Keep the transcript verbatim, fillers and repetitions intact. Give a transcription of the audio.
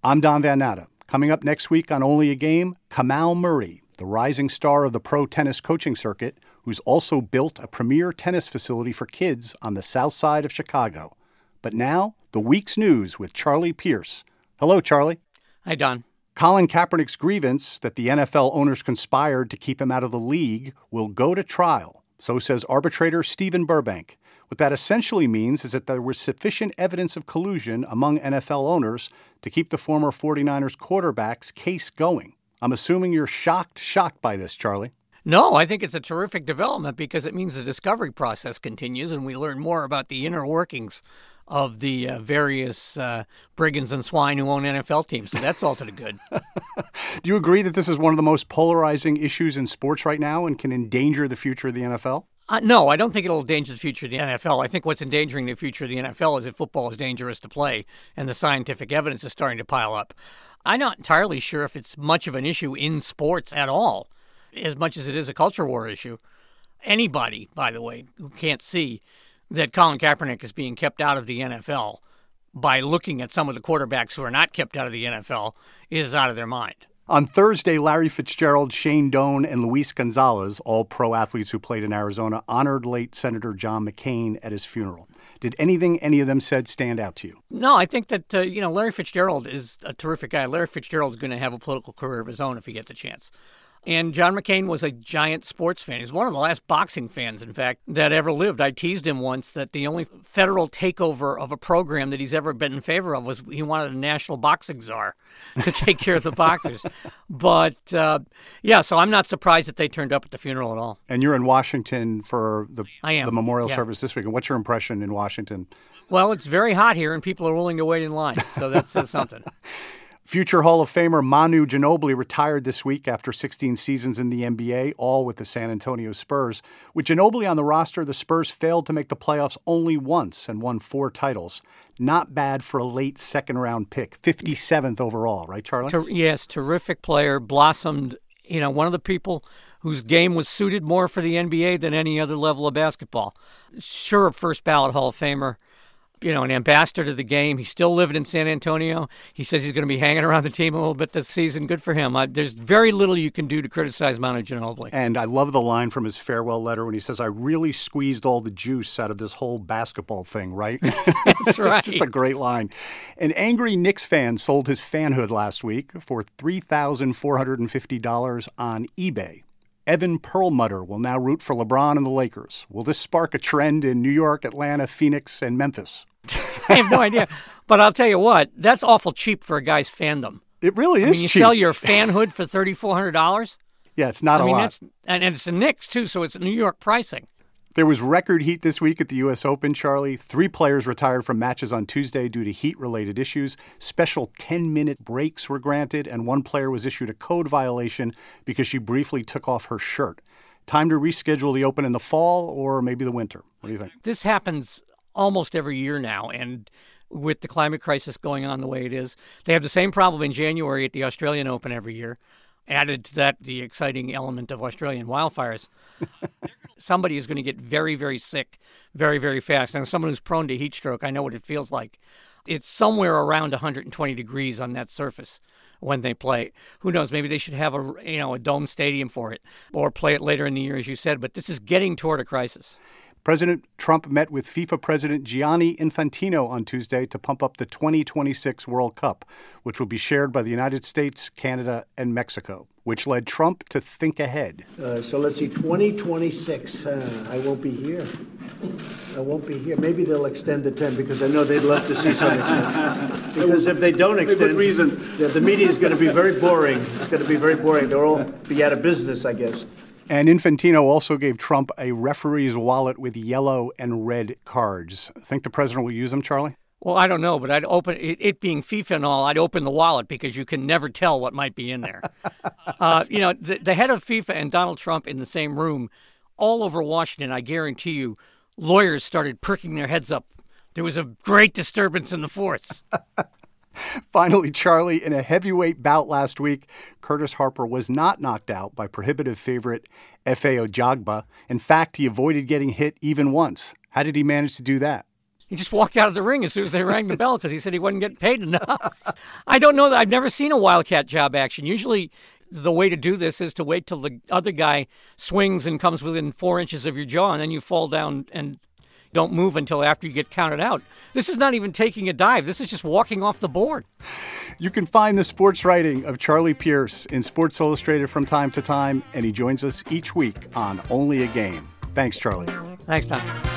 I'm Don Van Natta. Coming up next week on Only a Game, Kamau Murray, the rising star of the pro tennis coaching circuit, who's also built a premier tennis facility for kids on the south side of Chicago. But now, the week's news with Charlie Pierce. Hello, Charlie. Hi, Don. Colin Kaepernick's grievance that the N F L owners conspired to keep him out of the league will go to trial, so says arbitrator Stephen Burbank. What that essentially means is that there was sufficient evidence of collusion among N F L owners to keep the former 49ers quarterback's case going. I'm assuming you're shocked, shocked by this, Charlie. No, I think it's a terrific development because it means the discovery process continues and we learn more about the inner workings of the uh, various uh, brigands and swine who own N F L teams. So that's all to the good. Do you agree that this is one of the most polarizing issues in sports right now and can endanger the future of the N F L? Uh, no, I don't think it'll endanger the future of the N F L. I think what's endangering the future of the N F L is that football is dangerous to play and the scientific evidence is starting to pile up. I'm not entirely sure if it's much of an issue in sports at all, as much as it is a culture war issue. Anybody, by the way, who can't see that Colin Kaepernick is being kept out of the N F L by looking at some of the quarterbacks who are not kept out of the N F L is out of their mind. On Thursday, Larry Fitzgerald, Shane Doan, and Luis Gonzalez, all pro athletes who played in Arizona, honored late Senator John McCain at his funeral. Did anything any of them said stand out to you? No, I think that, uh, you know, Larry Fitzgerald is a terrific guy. Larry Fitzgerald is going to have a political career of his own if he gets a chance. And John McCain was a giant sports fan. He's one of the last boxing fans, in fact, that ever lived. I teased him once that the only federal takeover of a program that he's ever been in favor of was he wanted a national boxing czar to take care of the boxers. But, uh, yeah, so I'm not surprised that they turned up at the funeral at all. And you're in Washington for the, I am. the memorial yeah. service this week. And what's your impression in Washington? Well, it's very hot here, and people are willing to wait in line, so that says something. Future Hall of Famer Manu Ginobili retired this week after sixteen seasons in the N B A, all with the San Antonio Spurs. With Ginobili on the roster, the Spurs failed to make the playoffs only once and won four titles. Not bad for a late second-round pick, fifty-seventh overall, right, Charlie? Ter- yes, terrific player, blossomed, you know, one of the people whose game was suited more for the N B A than any other level of basketball. Sure, first ballot Hall of Famer. You know, an ambassador to the game. He's still living in San Antonio. He says he's going to be hanging around the team a little bit this season. Good for him. I, there's very little you can do to criticize Manu Ginobili. And I love the line from his farewell letter when he says, I really squeezed all the juice out of this whole basketball thing, right? That's right. It's just a great line. An angry Knicks fan sold his fanhood last week for three thousand four hundred fifty dollars on eBay. Evan Perlmutter will now root for LeBron and the Lakers. Will this spark a trend in New York, Atlanta, Phoenix, and Memphis? I have no idea. But I'll tell you what, that's awful cheap for a guy's fandom. It really is I mean, you cheap. sell your fanhood for three thousand four hundred dollars? Yeah, it's not I a mean, lot. That's, and, and it's the Knicks, too, so it's New York pricing. There was record heat this week at the U S Open, Charlie. Three players retired from matches on Tuesday due to heat-related issues. Special ten-minute breaks were granted, and one player was issued a code violation because she briefly took off her shirt. Time to reschedule the Open in the fall or maybe the winter. What do you think? This happens almost every year now, and with the climate crisis going on the way it is, they have the same problem in January at the Australian Open every year. Added to that, the exciting element of Australian wildfires. Somebody is going to get very, very sick very, very fast. And as someone who's prone to heat stroke, I know what it feels like. It's somewhere around one hundred twenty degrees on that surface when they play. Who knows? Maybe they should have a, you know, a dome stadium for it or play it later in the year, as you said. But this is getting toward a crisis. President Trump met with FIFA President Gianni Infantino on Tuesday to pump up the twenty twenty-six World Cup, which will be shared by the United States, Canada, and Mexico, which led Trump to think ahead. Uh, so let's see, twenty twenty-six. Uh, I won't be here. I won't be here. Maybe they'll extend the ten because I know they'd love to see something. Because if they don't extend, reason. The, the media is going to be very boring. It's going to be very boring. They'll all be out of business, I guess. And Infantino also gave Trump a referee's wallet with yellow and red cards. Think the president will use them, Charlie? Well, I don't know, but I'd open it, it being FIFA and all. I'd open the wallet because you can never tell what might be in there. uh, you know, the, the head of FIFA and Donald Trump in the same room, all over Washington. I guarantee you, lawyers started pricking their heads up. There was a great disturbance in the force. Finally, Charlie, in a heavyweight bout last week, Curtis Harper was not knocked out by prohibitive favorite Efe Ojagba. In fact, he avoided getting hit even once. How did he manage to do that? He just walked out of the ring as soon as they rang the bell because he said he wasn't getting paid enough. I don't know that I've never seen a Wildcat job action. Usually the way to do this is to wait till the other guy swings and comes within four inches of your jaw, and then you fall down and don't move until after you get counted out. This is not even taking a dive. This is just walking off the board. You can find the sports writing of Charlie Pierce in Sports Illustrated from time to time, and he joins us each week on Only a Game. Thanks, Charlie. Thanks, Tom.